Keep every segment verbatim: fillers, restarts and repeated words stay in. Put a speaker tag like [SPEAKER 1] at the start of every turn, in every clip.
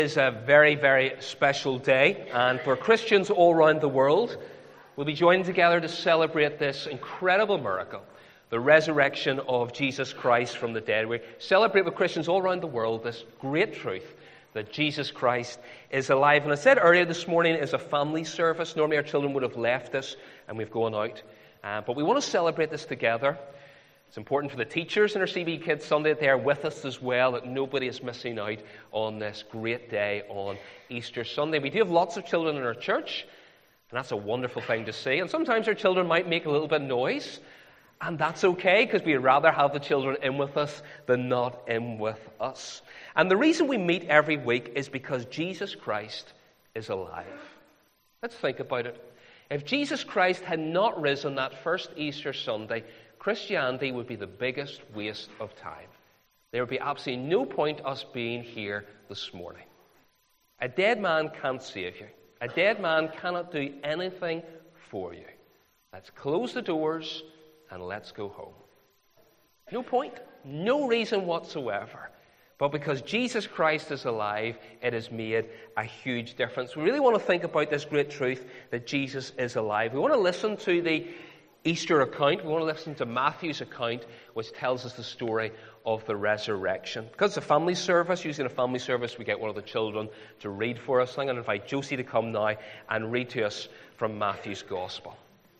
[SPEAKER 1] It is a very, very special day, and for Christians all around the world, we'll be joining together to celebrate this incredible miracle, the resurrection of Jesus Christ from the dead. We celebrate with Christians all around the world this great truth that Jesus Christ is alive. And I said earlier this morning is a family service. Normally our children would have left us and we've gone out. Uh, but we want to celebrate this together. It's important for the teachers in our C B Kids Sunday that they are with us as well, that nobody is missing out on this great day on Easter Sunday. We do have lots of children in our church, and that's a wonderful thing to see. And sometimes our children might make a little bit of noise, and that's okay, because we'd rather have the children in with us than not in with us. And the reason we meet every week is because Jesus Christ is alive. Let's think about it. If Jesus Christ had not risen that first Easter Sunday, Christianity would be the biggest waste of time. There would be absolutely no point us being here this morning. A dead man can't save you. A dead man cannot do anything for you. Let's close the doors and let's go home. No point. No reason whatsoever. But because Jesus Christ is alive, it has made a huge difference. We really want to think about this great truth that Jesus is alive. We want to listen to the Easter account. We want to listen to Matthew's account, which tells us the story of the resurrection. Because it's a family service, usually in a family service, we get one of the children to read for us. I'm going to invite Josie to come now and read to us from Matthew's Gospel.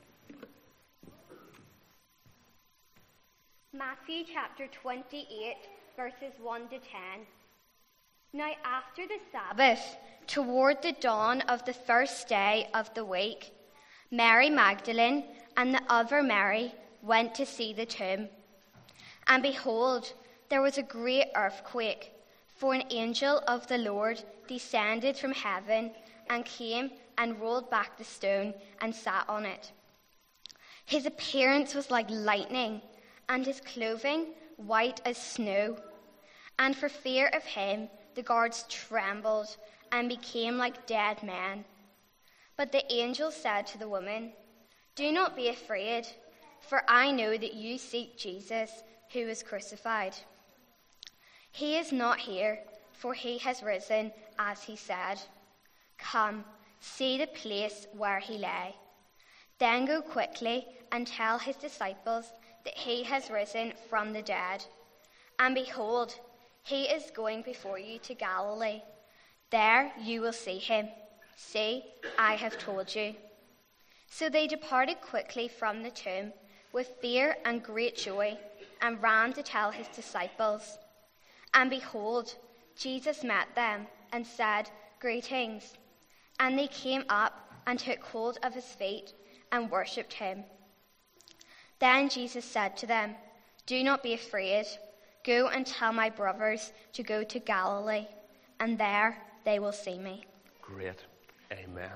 [SPEAKER 2] Matthew chapter twenty-eight, verses one to ten. Now after the Sabbath, toward the dawn of the first day of the week, Mary Magdalene and the other Mary went to see the tomb. And behold, there was a great earthquake, for an angel of the Lord descended from heaven and came and rolled back the stone and sat on it. His appearance was like lightning, and his clothing white as snow. And for fear of him, the guards trembled and became like dead men. But the angel said to the woman, "Do not be afraid, for I know that you seek Jesus, who was crucified. He is not here, for he has risen, as he said. Come, see the place where he lay. Then go quickly and tell his disciples that he has risen from the dead. And behold, he is going before you to Galilee. There you will see him. See, I have told you." So they departed quickly from the tomb with fear and great joy, and ran to tell his disciples. And behold, Jesus met them and said, "Greetings." And they came up and took hold of his feet and worshipped him. Then Jesus said to them, "Do not be afraid. Go and tell my brothers to go to Galilee, and there they will see me."
[SPEAKER 1] Great. Amen.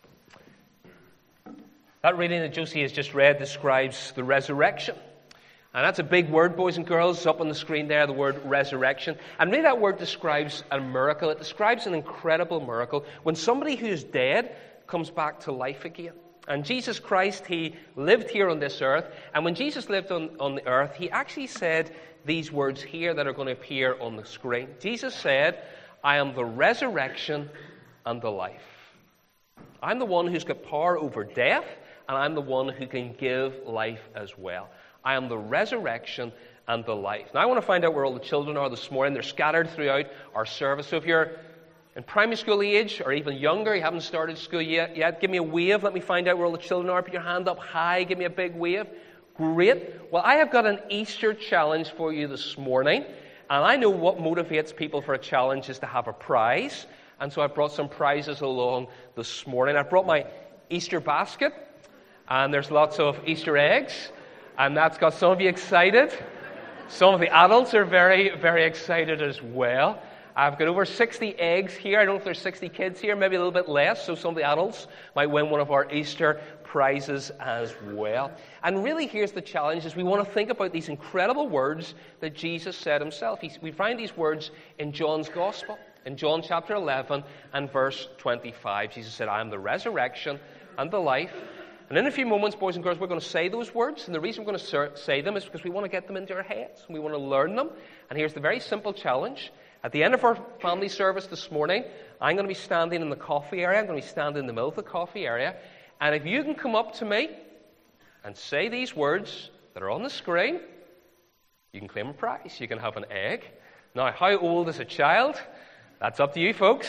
[SPEAKER 1] That reading that Josie has just read describes the resurrection. And that's a big word, boys and girls, up on the screen there, the word resurrection. And really that word describes a miracle. It describes an incredible miracle when somebody who is dead comes back to life again. And Jesus Christ, he lived here on this earth. And when Jesus lived on, on the earth, he actually said these words here that are going to appear on the screen. Jesus said, "I am the resurrection and the life." I'm the one who's got power over death, and I'm the one who can give life as well. I am the resurrection and the life. Now, I want to find out where all the children are this morning. They're scattered throughout our service. So if you're in primary school age or even younger, you haven't started school yet, yet, give me a wave. Let me find out where all the children are. Put your hand up high. Give me a big wave. Great. Well, I have got an Easter challenge for you this morning. And I know what motivates people for a challenge is to have a prize. And so I brought some prizes along this morning. I brought my Easter basket. And there's lots of Easter eggs. And that's got some of you excited. Some of the adults are very, very excited as well. I've got over sixty eggs here. I don't know if there's sixty kids here, maybe a little bit less. So some of the adults might win one of our Easter prizes as well. And really here's the challenge, is we want to think about these incredible words that Jesus said himself. He, we find these words in John's Gospel. In John chapter eleven and verse twenty-five, Jesus said, "I am the resurrection and the life." And in a few moments, boys and girls, we're going to say those words. And the reason we're going to say them is because we want to get them into our heads. And we want to learn them. And here's the very simple challenge. At the end of our family service this morning, I'm going to be standing in the coffee area. I'm going to be standing in the middle of the coffee area. And if you can come up to me and say these words that are on the screen, you can claim a prize. You can have an egg. Now, how old is a child? That's up to you, folks.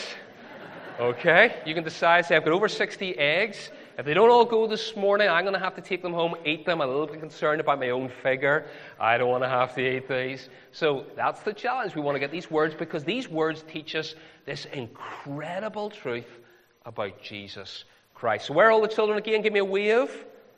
[SPEAKER 1] Okay? You can decide. Say, I've got over sixty eggs. If they don't all go this morning, I'm going to have to take them home, eat them. I'm a little bit concerned about my own figure. I don't want to have to eat these. So that's the challenge. We want to get these words because these words teach us this incredible truth about Jesus Christ. So where are all the children again? Give me a wave.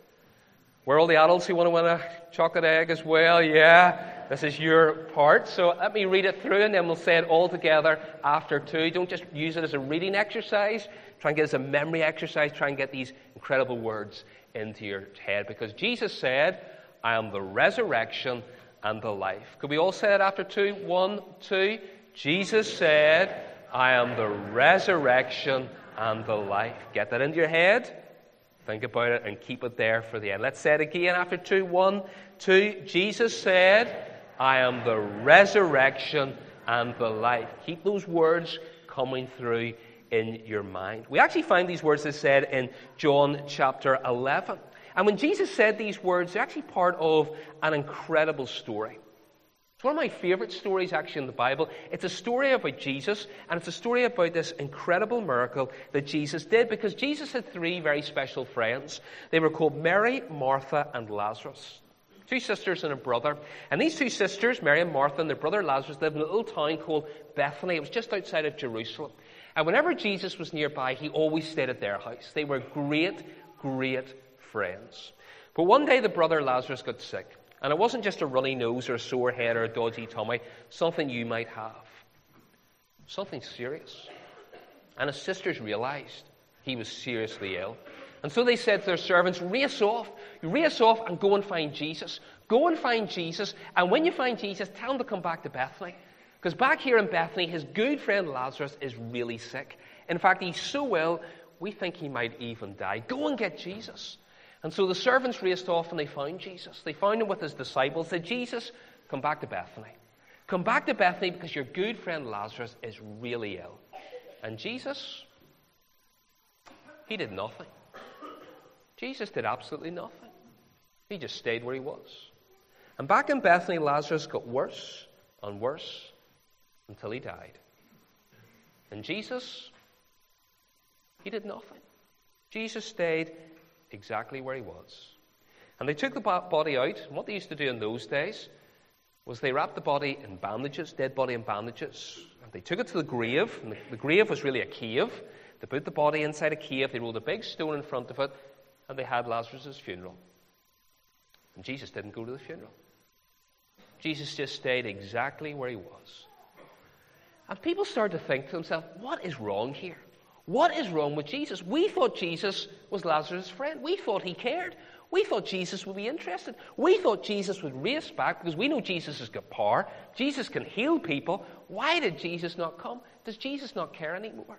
[SPEAKER 1] Where are all the adults who want to win a chocolate egg as well? Yeah. This is your part. So let me read it through and then we'll say it all together after two. Don't just use it as a reading exercise. Try and get it as a memory exercise. Try and get these incredible words into your head. Because Jesus said, I am the resurrection and the life. Could we all say it after two? One, two. Jesus said, I am the resurrection and the life. Get that into your head. Think about it and keep it there for the end. Let's say it again after two. One, two. Jesus said, I am the resurrection and the life. Keep those words coming through in your mind. We actually find these words as said in John chapter eleven. And when Jesus said these words, they're actually part of an incredible story. It's one of my favorite stories actually in the Bible. It's a story about Jesus, and it's a story about this incredible miracle that Jesus did, because Jesus had three very special friends. They were called Mary, Martha, and Lazarus. Two sisters and a brother. And these two sisters, Mary and Martha, and their brother Lazarus, lived in a little town called Bethany. It was just outside of Jerusalem. And whenever Jesus was nearby, he always stayed at their house. They were great, great friends. But one day the brother Lazarus got sick. And it wasn't just a runny nose or a sore head or a dodgy tummy. Something you might have. Something serious. And his sisters realized he was seriously ill. And so they said to their servants, race off. Race off and go and find Jesus. Go and find Jesus. And when you find Jesus, tell him to come back to Bethany. Because back here in Bethany, his good friend Lazarus is really sick. In fact, he's so ill, we think he might even die. Go and get Jesus. And so the servants raced off and they found Jesus. They found him with his disciples. Said, Jesus, come back to Bethany. Come back to Bethany because your good friend Lazarus is really ill. And Jesus, he did nothing. Jesus did absolutely nothing. He just stayed where he was. And back in Bethany, Lazarus got worse and worse until he died. And Jesus, he did nothing. Jesus stayed exactly where he was. And they took the body out, and what they used to do in those days was they wrapped the body in bandages, dead body in bandages, and they took it to the grave, and the, the grave was really a cave. They put the body inside a cave, they rolled a big stone in front of it, and they had Lazarus' funeral. And Jesus didn't go to the funeral. Jesus just stayed exactly where he was. And people started to think to themselves, what is wrong here? What is wrong with Jesus? We thought Jesus was Lazarus' friend. We thought he cared. We thought Jesus would be interested. We thought Jesus would race back because we know Jesus has got power. Jesus can heal people. Why did Jesus not come? Does Jesus not care anymore?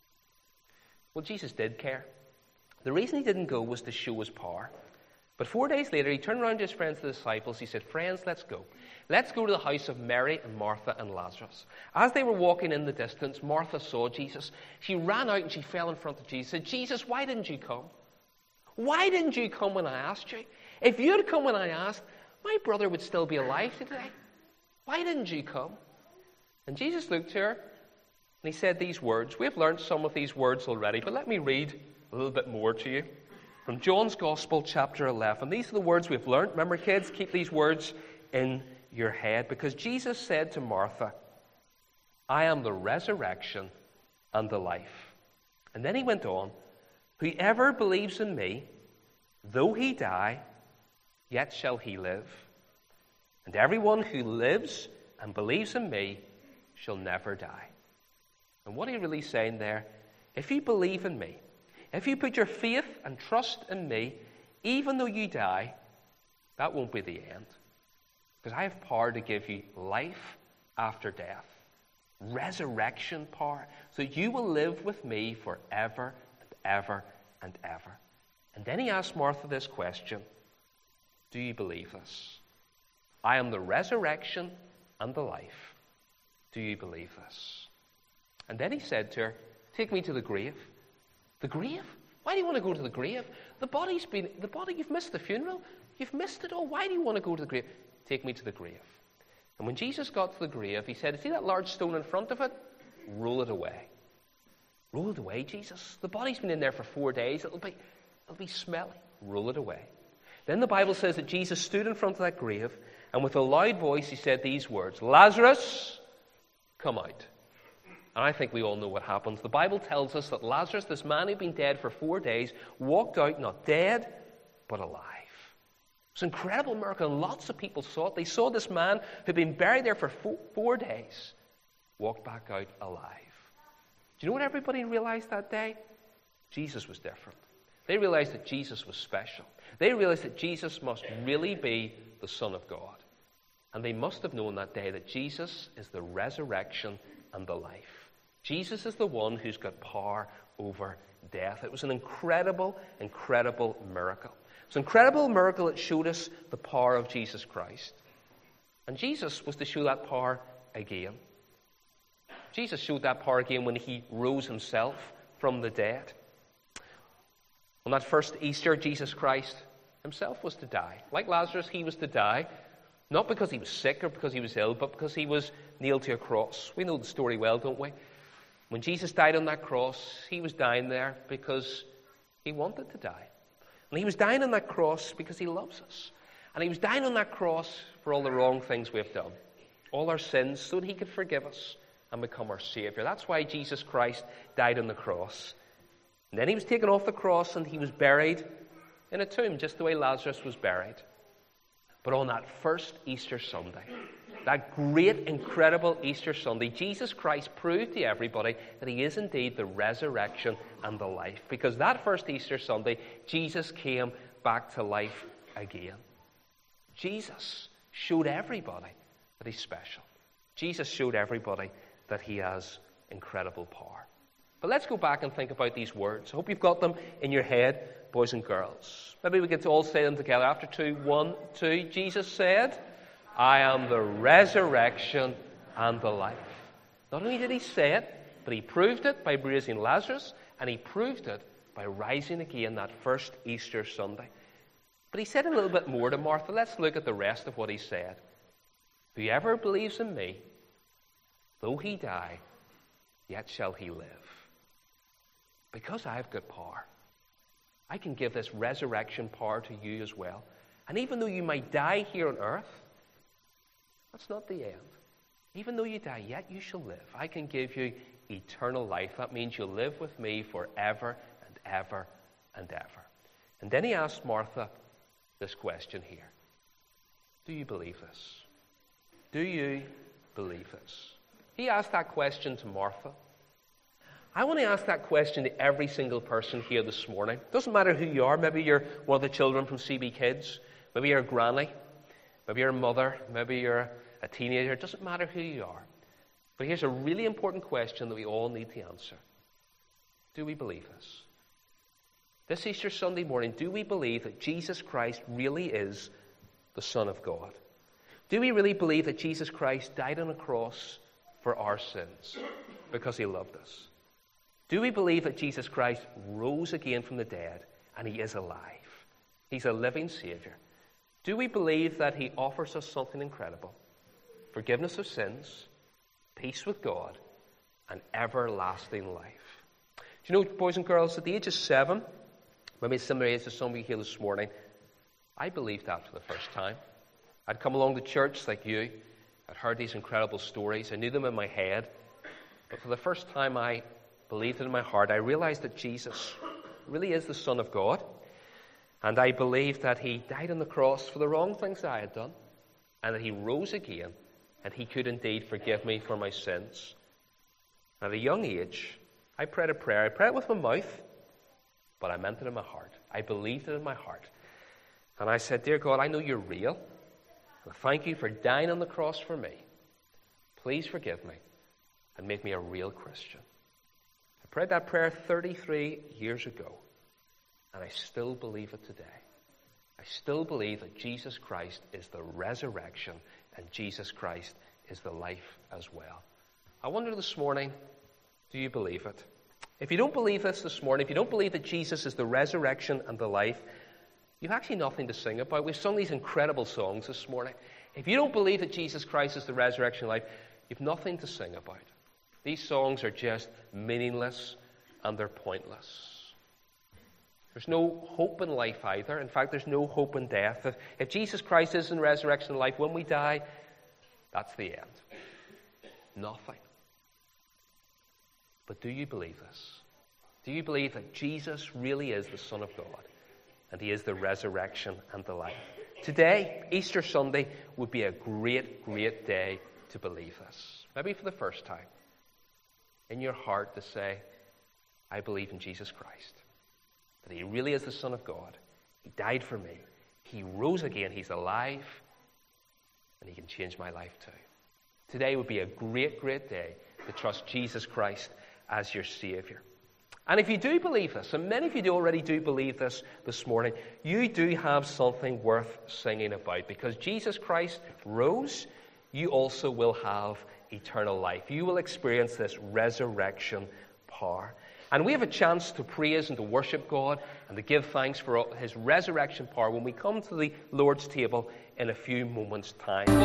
[SPEAKER 1] Well, Jesus did care. The reason he didn't go was to show his power. But four days later, he turned around to his friends, the disciples. He said, friends, let's go. Let's go to the house of Mary and Martha and Lazarus. As they were walking in the distance, Martha saw Jesus. She ran out and she fell in front of Jesus and said, Jesus, why didn't you come? Why didn't you come when I asked you? If you had come when I asked, my brother would still be alive today. Why didn't you come? And Jesus looked to her and he said these words. We've learned some of these words already, but let me read a little bit more to you. From John's Gospel, chapter eleven. These are the words we've learned. Remember, kids, keep these words in your head. Because Jesus said to Martha, I am the resurrection and the life. And then he went on, whoever believes in me, though he die, yet shall he live. And everyone who lives and believes in me shall never die. And what are you really saying there? If you believe in me, if you put your faith and trust in me, even though you die, that won't be the end. Because I have power to give you life after death. Resurrection power. So you will live with me forever and ever and ever. And then he asked Martha this question. Do you believe this? I am the resurrection and the life. Do you believe this? And then he said to her, take me to the grave. The grave? Why do you want to go to the grave? The body's been, the body, you've missed the funeral. You've missed it all. Why do you want to go to the grave? Take me to the grave. And when Jesus got to the grave, he said, see that large stone in front of it? Roll it away. Roll it away, Jesus. The body's been in there for four days. It'll be, it'll be smelly. Roll it away. Then the Bible says that Jesus stood in front of that grave, and with a loud voice he said these words, Lazarus, come out. And I think we all know what happens. The Bible tells us that Lazarus, this man who'd been dead for four days, walked out not dead, but alive. It was an incredible miracle, and lots of people saw it. They saw this man who'd been buried there for four, four days, walked back out alive. Do you know what everybody realized that day? Jesus was different. They realized that Jesus was special. They realized that Jesus must really be the Son of God. And they must have known that day that Jesus is the resurrection and the life. Jesus is the one who's got power over death. It was an incredible, incredible miracle. It's an incredible miracle that showed us the power of Jesus Christ. And Jesus was to show that power again. Jesus showed that power again when he rose himself from the dead. On that first Easter, Jesus Christ himself was to die. Like Lazarus, he was to die, not because he was sick or because he was ill, but because he was nailed to a cross. We know the story well, don't we? When Jesus died on that cross, he was dying there because he wanted to die. And he was dying on that cross because he loves us. And he was dying on that cross for all the wrong things we've done, all our sins, so that he could forgive us and become our Savior. That's why Jesus Christ died on the cross. And then he was taken off the cross and he was buried in a tomb, just the way Lazarus was buried. But on that first Easter Sunday, that great, incredible Easter Sunday, Jesus Christ proved to everybody that he is indeed the resurrection and the life. Because that first Easter Sunday, Jesus came back to life again. Jesus showed everybody that he's special. Jesus showed everybody that he has incredible power. But let's go back and think about these words. I hope you've got them in your head, boys and girls. Maybe we could all say them together. After two, one, two. Jesus said, I am the resurrection and the life. Not only did he say it, but he proved it by raising Lazarus, and he proved it by rising again that first Easter Sunday. But he said a little bit more to Martha. Let's look at the rest of what he said. Whoever believes in me, though he die, yet shall he live. Because I have good power, I can give this resurrection power to you as well. And even though you might die here on earth, that's not the end. Even though you die, yet you shall live. I can give you eternal life. That means you'll live with me forever and ever and ever. And then he asked Martha this question here. Do you believe this? Do you believe this? He asked that question to Martha. I want to ask that question to every single person here this morning. It doesn't matter who you are. Maybe you're one of the children from C B Kids. Maybe you're a granny. Maybe you're a mother. Maybe you're a teenager. It doesn't matter who you are. But here's a really important question that we all need to answer. Do we believe this? This Easter Sunday morning, do we believe that Jesus Christ really is the Son of God? Do we really believe that Jesus Christ died on a cross for our sins because he loved us? Do we believe that Jesus Christ rose again from the dead and he is alive? He's a living Savior. Do we believe that he offers us something incredible? Forgiveness of sins, peace with God, and everlasting life. Do you know, boys and girls, at the age of seven, maybe a similar age to some of you here this morning, I believed that for the first time. I'd come along to church like you. I'd heard these incredible stories. I knew them in my head. But for the first time, I believed it in my heart. I realized that Jesus really is the Son of God. And I believed that he died on the cross for the wrong things that I had done. And that he rose again. And he could indeed forgive me for my sins. At a young age, I prayed a prayer. I prayed it with my mouth, but I meant it in my heart. I believed it in my heart. And I said, Dear God, I know you're real. And thank you for dying on the cross for me. Please forgive me and make me a real Christian. I prayed that prayer thirty-three years ago, and I still believe it today. I still believe that Jesus Christ is the resurrection and Jesus Christ is the life as well. I wonder this morning, do you believe it? If you don't believe this this morning, if you don't believe that Jesus is the resurrection and the life, you've actually nothing to sing about. We've sung these incredible songs this morning. If you don't believe that Jesus Christ is the resurrection and life, you've nothing to sing about. These songs are just meaningless and they're pointless. There's no hope in life either. In fact, there's no hope in death. If, if Jesus Christ is in resurrection and life, when we die, that's the end. Nothing. But do you believe this? Do you believe that Jesus really is the Son of God and he is the resurrection and the life? Today, Easter Sunday, would be a great, great day to believe this. Maybe for the first time in your heart to say, I believe in Jesus Christ, that he really is the Son of God. He died for me. He rose again. He's alive, and he can change my life too. Today would be a great, great day to trust Jesus Christ as your Savior. And if you do believe this, and many of you do already do believe this this morning, you do have something worth singing about, because Jesus Christ rose, you also will have eternal life. You will experience this resurrection power. And we have a chance to praise and to worship God and to give thanks for his resurrection power when we come to the Lord's table in a few moments' time.